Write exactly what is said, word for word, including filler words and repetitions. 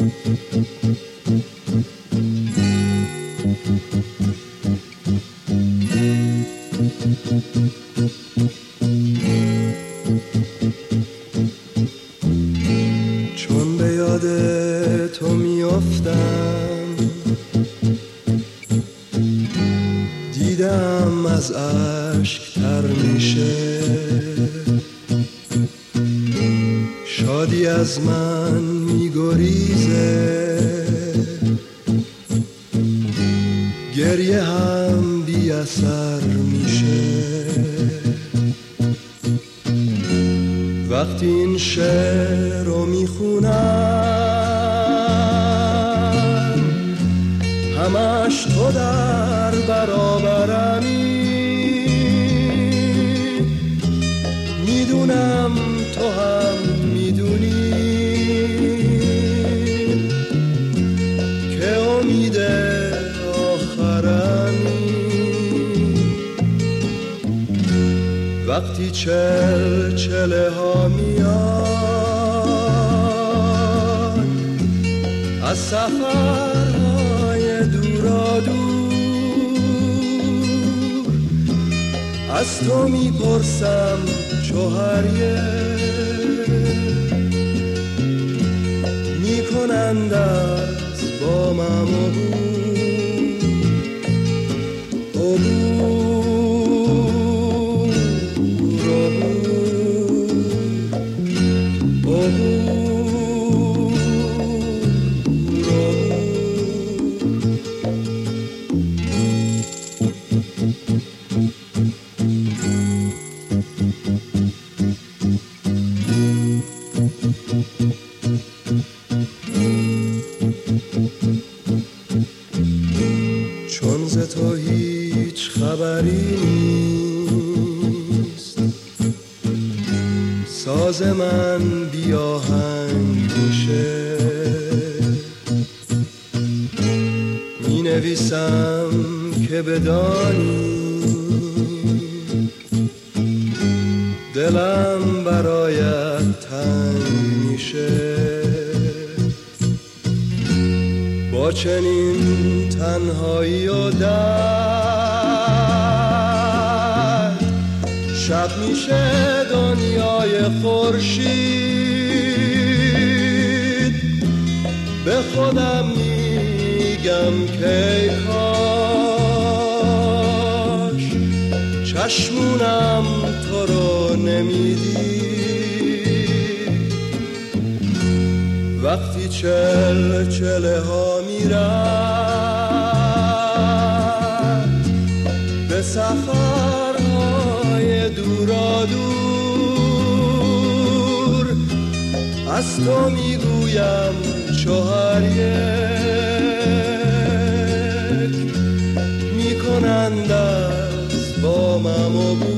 چون به یاد تو میافتم دیدم از اشک تر میشه، شادی از من میگریزه، گریه هم بی اثر میشه. وقتی این شعر رو میخونم همش تو در برابرمی، میدونم تو هم میدونی که امید آخرمی. وقتی چل چله ها میاد از سفرهای دورا دور، از تو میپرسم چوهریه میکنند از بامم عبور. چون ز تو هیچ خبری نیست، ساز من بی آهنگ میشه، می نویسم که بدانی دلم برایت تنگ میشه. با چنین تنهایی و درد شب میشه دنیای خورشید، به خودم میگم که کاش چشمونم تو رو نمیدید. وقتی چل چله ها میرد به سفرهای دورا دور، از تو میگویم چهار یک میکنند از بامم عبور.